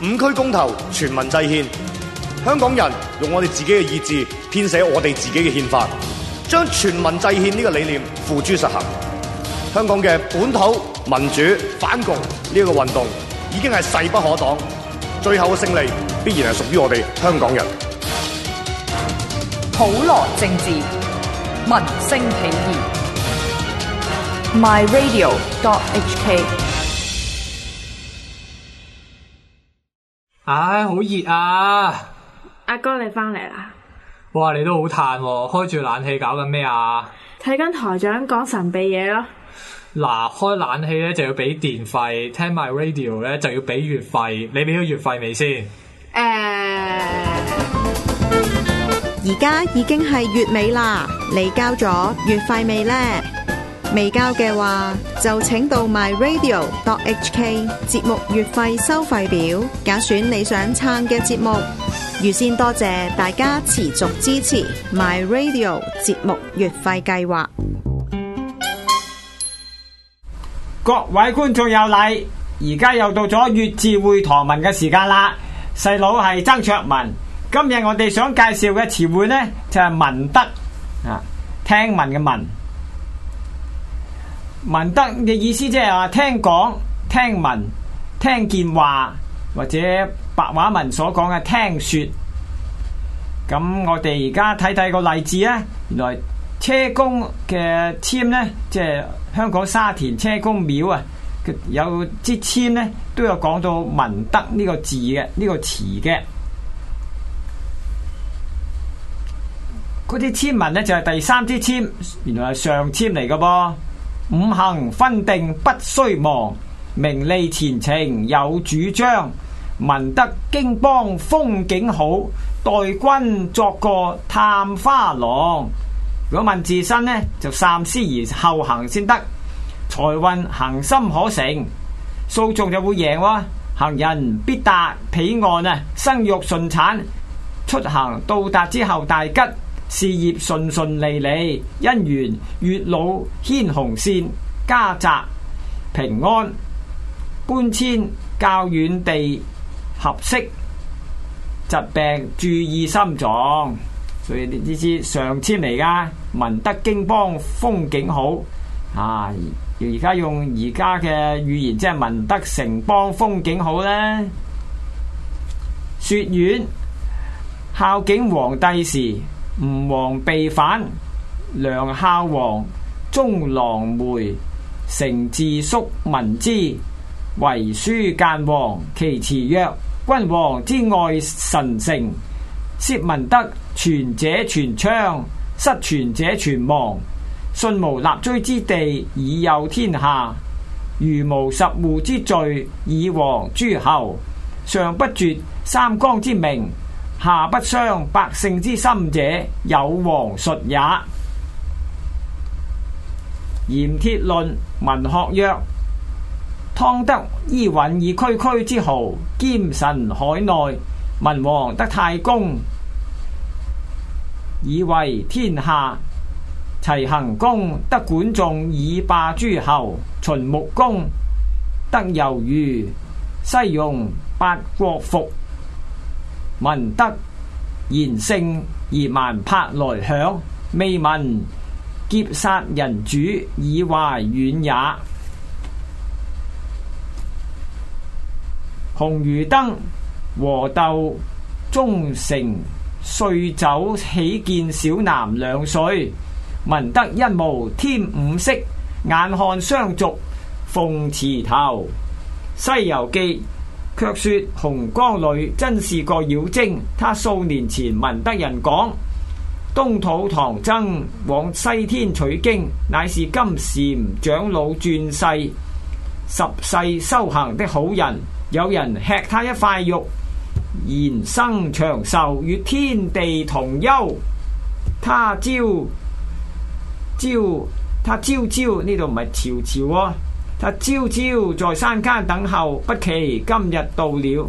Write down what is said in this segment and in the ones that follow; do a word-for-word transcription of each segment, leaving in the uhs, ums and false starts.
五區公投，全民制憲，香港人用我哋自己嘅意志編寫我哋自己嘅憲法，將全民制憲呢個理念付諸實行。香港嘅本土民主反共呢個運動已經係勢不可擋，最後嘅勝利必然係屬於我哋香港人。 普羅政治，民聲起義。My Radio dot H K。 唉，好熱啊！ 阿哥你翻嚟啦！ 哇，你都好嘆喎，開住冷氣搞緊咩啊？ 睇緊台長講神秘嘢咯。 嗱，開冷氣咧就要俾電費，聽埋 radio 咧就要俾月費。你俾咗月費未先？誒、 呃， 而家已經係月尾啦，你交咗月費未呢？未交嘅話，就請到 My Radio dot H K 節目月費收費表，揀選你想撐嘅節目。預先多謝大家持續支持 My Radio 節目月費計劃。 各位觀眾有禮，而家又到咗粵字會堂文嘅時間啦。細佬係曾卓文，今日我哋想介紹嘅詞彙呢，就係、是、聞得啊，聽聞嘅聞。聞得嘅意思即係話聽講、聽聞、聽見話，或者白話文所講嘅聽說。咁我哋而家睇睇個例子啊。原來車公嘅籤呢，即係香港沙田車公廟啊，有支籤呢都有講到聞得呢個字嘅，呢個詞嘅。嗰啲籤文呢，就係第三支籤，原來係上籤嚟嘅噃。五行分定不須忘，名利前程有主張。聞得經邦風景好，待君作個探花郎。如果問自身呢，就三思而後行先得。財運行心可成，訴訟就會贏喎。行人必達彼岸啊，生育順產，出行到達之後大吉。事業順順利利，姻緣月老牽紅線，家宅平安，搬遷較遠地合適，疾病注意心臟。所以呢支上籤嚟噶，聞得經邦風景好啊！而家用而家嘅語言，即係聞得城邦風景好咧。說苑孝景皇帝時，吳王被反，梁孝王中郎梅，承自肅聞之，遺書諫王，其詞曰：君王之愛臣誠，涉聞得，傳者傳昌，失傳者傳亡。信無立錐之地，以有天下；如無十戶之罪，以亡諸侯。上不絕三綱之名，下不傷百姓之心者，有王術也。鹽鐵論文學曰：湯得伊尹以區區之豪，兼神海內。文王得太公，以為天下。齊桓公得管仲，以霸諸侯。秦穆公得由余，西戎八國服。聞得言勝而蠻柏來響，未聞劫殺人主，以懷遠也。紅魚燈和豆中成，歲酒喜見小男兩歲。聞得一毛添五色，眼看相續鳳池頭。西遊記卻說紅光裏真是個妖精，他數年前聞得人講，東土唐僧往西天取經，乃是金禪長老轉世，十世修行的好人。有人吃他一塊肉，延生長壽，與天地同憂。他朝朝他朝朝呢度唔係朝朝喎，他朝朝在山間等候，不期今日到了。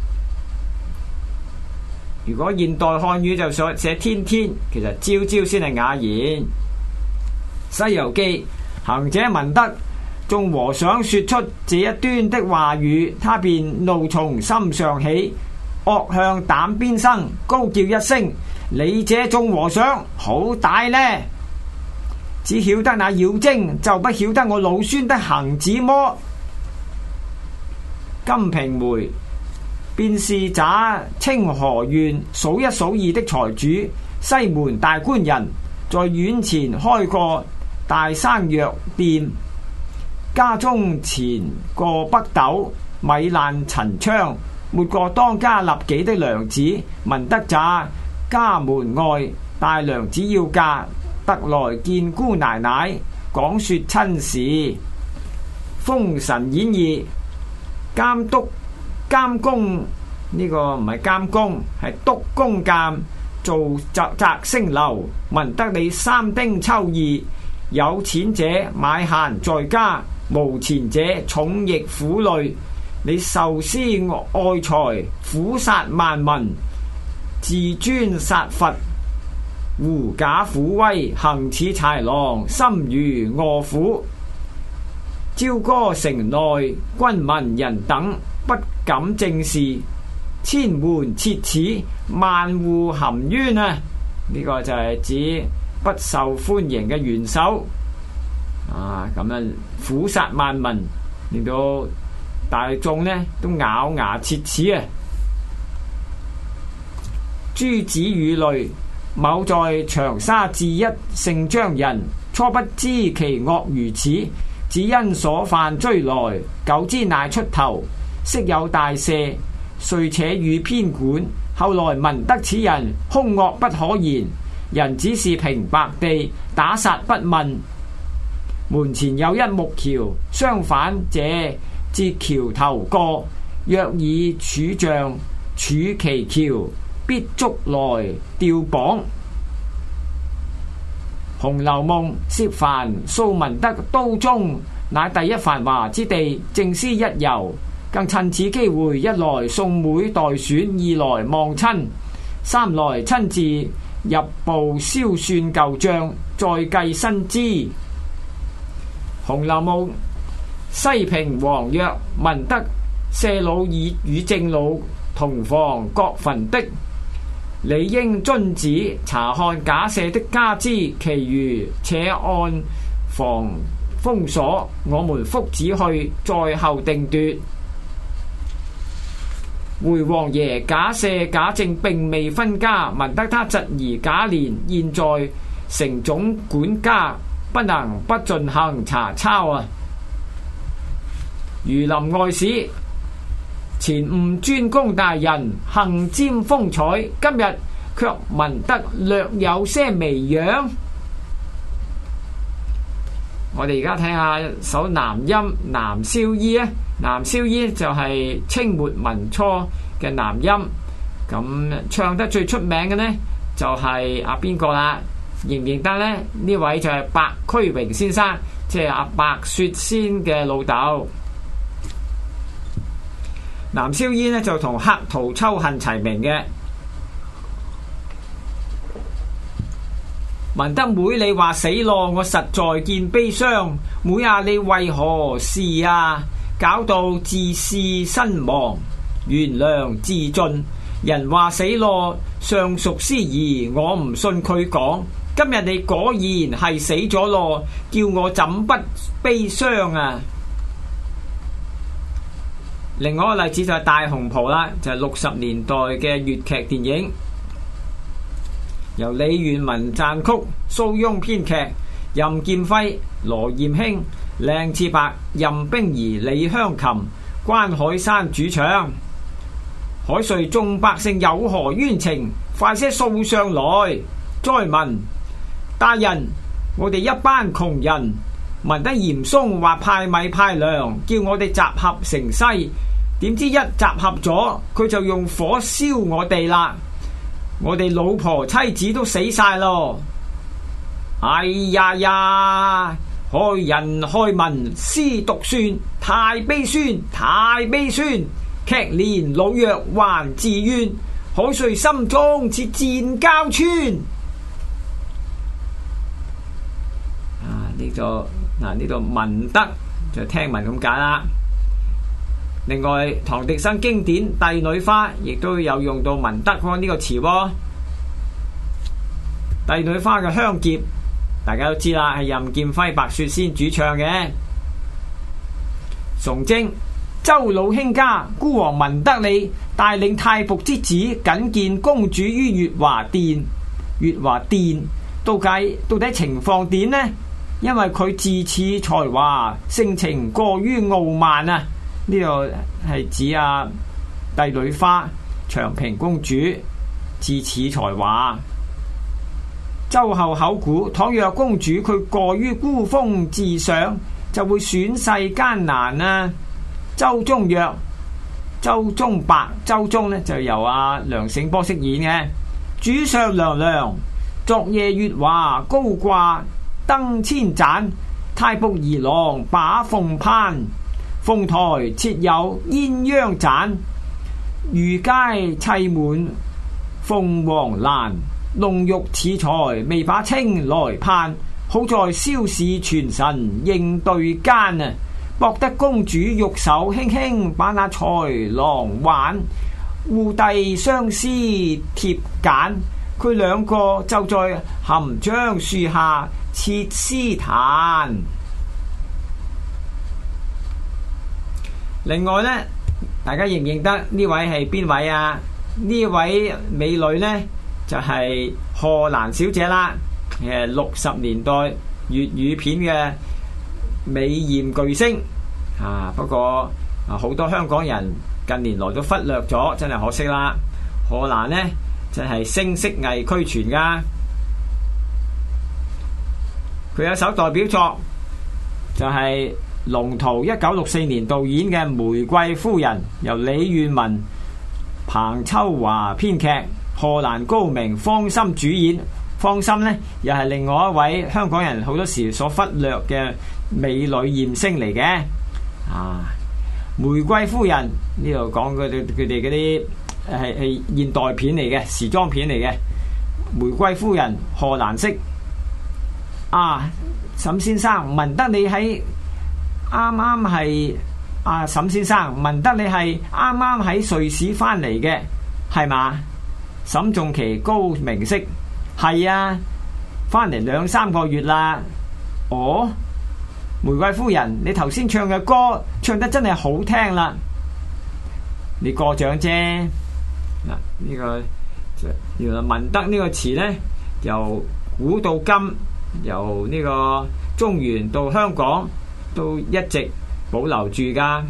如果現代漢語就寫寫天天，其實朝朝先係雅言。西遊記行者聞得眾和尚說出這一端的話語，他便怒從心上起，惡向膽邊生，高叫一聲：你這眾和尚好大呢！只曉得那妖精，就不曉得我老孫的行止麼？金瓶梅便是這清河縣數一數二的財主，西門大官人，在院前開個大生藥店，家中前個北斗，米爛陳窗，沒個當家立己的娘子。聞得這家門外大娘子要嫁，特來見姑奶奶，講說親事。《封神演義》監督監公呢、這個唔係監公，係督公監做澤澤星樓。聞得你三丁秋二，有錢者買閒在家，無錢者重役苦累。你受私愛財，苦殺萬民，自尊殺佛，狐假虎威，行似豺狼，心如餓虎。朝歌城內軍民人等不敢正視，千門切齒，萬戶含冤啊！呢、這個就係指不受歡迎嘅元首啊！咁樣苦殺萬民，令到大眾呢都咬牙切齒啊！諸子語累，某在長沙治一姓張人，初不知其惡如此，只因所犯追來，久之乃出頭，昔有大赦，遂且予偏管。後來聞得此人兇惡不可言，人只是平白地打殺不問。門前有一木橋，相反者至橋頭過，若以柱杖柱其橋，必捉來吊綁。《紅樓夢》涉凡素聞得都中乃第一繁華之地，正思一遊，更趁此機會，一來送妹待選，二來望親，三來親自入部銷算舊賬，再計新資。《紅樓夢》西平黃約聞得舍老已與正老同房各墳的，理應遵旨查看假赦的家資，其餘且按房封鎖，我們復旨去，在後定奪。回王爺假赦假證並未分家，聞得他侄兒賈璉現在城總管家，不能不進行查抄啊！儒林外史前吳專公大人幸沾風采，今日卻聞得略有些微揚。我哋而家睇下首南音《男燒衣》啊，《男燒衣》就係清末民初嘅南音，咁唱得最出名嘅呢，就係阿邊個啦？認唔認得呢？呢位就係白駒榮先生，即係阿白雪仙嘅老豆。男燒衣呢就同黑桃秋恨齊名嘅。聞得妹你話死咯，我實在見悲傷。妹啊，你為何事啊？搞到自視身亡，原諒自盡。人話死咯，尚屬司儀，我唔信佢講。今日你果然係死咗咯，叫我怎不悲傷啊？另外一個例子就係大紅袍啦，就係六十年代嘅粵劇電影，由李願文撰曲，蘇翁編劇，任劍輝、羅艷卿、靚次伯、任冰兒、李香琴、關海山主唱。海瑞眾百姓有何冤情？快些訴上來！再問大人，我哋一班窮人，聞得嚴嵩話派米派糧，叫我哋集合城西，點知一集合咗，佢就用火燒我哋啦！我哋老婆妻子都死晒咯！哎呀呀，害人害民思獨算，太悲酸，太悲酸！劇連老弱還自怨，海瑞心中似箭交穿。啊！呢、這個嗱呢度聞得就聽聞咁解啦。另外，唐滌生經典《帝女花》亦都有用到文德呢個詞喎。《帝女花》嘅香劫，大家都知啦，係任劍輝、白雪仙主唱嘅。崇禎，周老卿家孤王文德利帶領太僕之子覲見公主於月華殿。月華殿到底到底情況點呢？因為佢自恃才華，性情過於傲慢啊！呢個係指啊帝女花長平公主自恃才華。周後口估，倘若公主佢過於孤峰自賞，就會損世艱難啊！周忠曰：周忠白，周忠呢就由阿梁醒波飾演嘅。主上娘娘，昨夜月華高掛燈千盞，太僕兒郎把鳳攀，鳳台設有鴛鴦盞，御階砌滿鳳凰蘭，弄玉此才未把清來攀。好在蕭氏全神應對間啊，博得公主玉手輕輕把那才郎挽，互遞相思貼簡。佢兩個就在含章樹下設詩壇。另外呢，大家認唔認得呢位係邊位啊？呢位美女呢，就係、是、賀蘭小姐啦。誒，六十年代粵語片嘅美艷巨星啊！不過啊，好多香港人近年來都忽略咗，真係可惜啦。賀蘭呢，真係聲色藝俱全噶。佢有首代表作就係龍圖一九六四年導演嘅《玫瑰夫人》，由李願文、彭秋華編劇，賀蘭高明、方心主演。方心呢，又係另外一位香港人好多時所忽略嘅美女艷星嚟嘅。啊，玫瑰夫人呢度講佢哋佢哋嗰啲係係現代片嚟嘅，時裝片嚟嘅。玫瑰夫人賀蘭式啊，沈先生聞得你喺啱啱係啊，沈先生聞得你係啱啱喺瑞士翻嚟嘅係嘛？沈仲琪高明式。係啊，翻嚟兩三個月啦。哦，玫瑰夫人，你頭先唱嘅歌唱得真係好聽啦。你過獎啫。嗱，呢個原來文德呢個詞呢，由古到今，由呢個中原到香港，都一直保留住噶。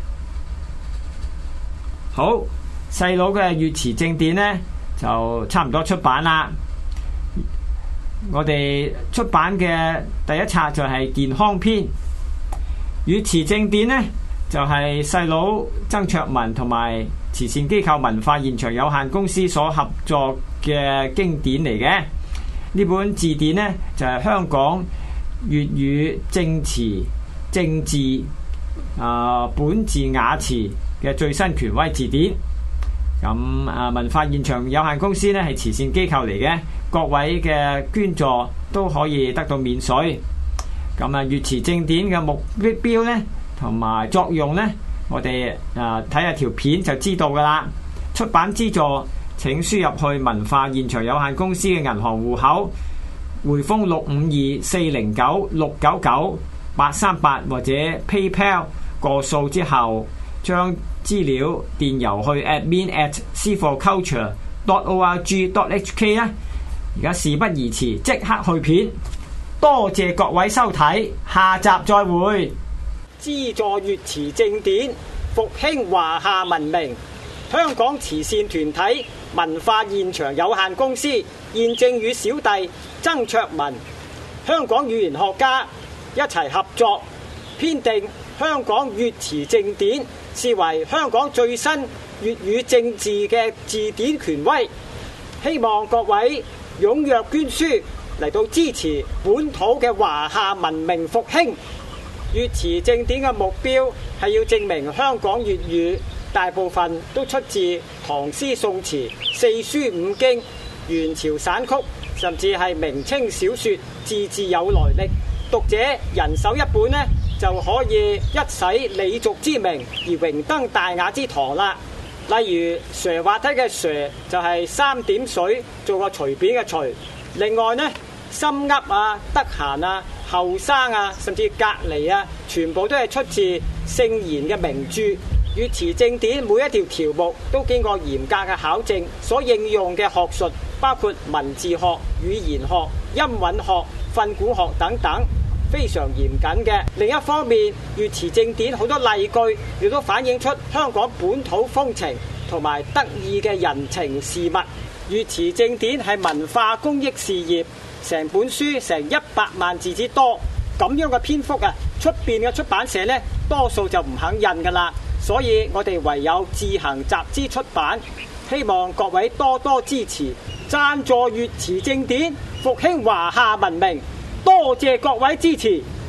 好，細佬嘅粵詞正典呢，就差唔多出版啦。我哋出版嘅第一冊就係健康篇，粵詞正典呢，就係細佬曾卓文同埋慈善機構文化現場有限公司所合作嘅經典嚟嘅。呢本字典呢，就係、是、香港粵語正詞正字啊、呃、本字雅詞嘅最新權威字典。咁啊，文化現場有限公司呢，係慈善機構嚟嘅。各位嘅捐助都可以得到免稅。咁啊，粵詞正典嘅目標呢，同埋作用呢，我哋啊睇下條片就知道噶啦。出版資助請輸入去文化現場有限公司嘅銀行戶口，匯豐六五二四零九六九九八三八或者 PayPal 過數之後，將資料電郵去 admin at c for culture dot org dot hk 啊！而家事不宜遲，即刻去片。多謝各位收睇，下集再會。資助粵詞正典，復興華夏文明。香港慈善團體文化現場有限公司現正與小弟曾卓文，香港語言學家一齊合作編定香港粵詞正典，視為香港最新粵語正字嘅字典權威。希望各位踴躍捐書嚟到支持本土嘅華夏文明復興。粵詞正典嘅目標係要證明香港粵語大部分都出自唐詩宋詞、四書五經、元朝散曲，甚至係明清小說，字字有來歷。讀者人手一本呢， 就可以一洗李族之名而榮登大雅之堂啦。例如瀡滑梯嘅瀡就係三點水做個隨便嘅隨。另外呢，心噏啊、得閒啊、後生啊，甚至隔離啊，全部都係出自聖賢嘅名著。粵詞正典每一條條目都經過嚴格嘅考證，所應用嘅學術包括文字學、語言學、音韻學、訓詁學等等，非常嚴謹嘅。另一方面，粵詞正典好多例句亦都反映出香港本土風情同埋得意嘅人情事物。粵詞正典係文化公益事業，成本書成一百萬字之多，咁樣嘅篇幅啊，出邊嘅出版社呢，多數就唔肯印噶啦。所以我哋唯有自行集資出版，希望各位多多支持，贊助粵詞正典，復興華夏文明。多謝各位支持。